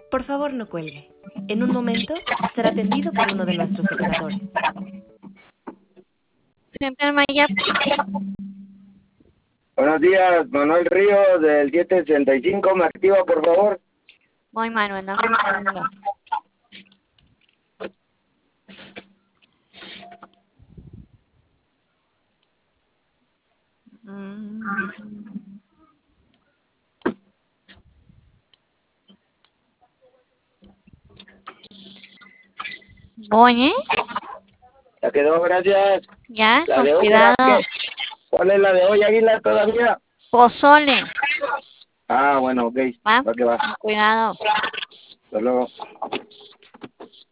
Por favor, no cuelgue. En un momento será atendido por uno de nuestros operadores. Central Maya, Buenos días, Manuel Ríos del 765, ¿me activa por favor? voy Manuel, dame un segundo. Voy, ¿eh? Ya quedó, gracias. Ya, La con de hoy cuidado. era qué? ¿Cuál es la de hoy, Águila, todavía? Pozole. Ah, bueno, ok. ¿Va? Va que va. Con cuidado. Hasta luego.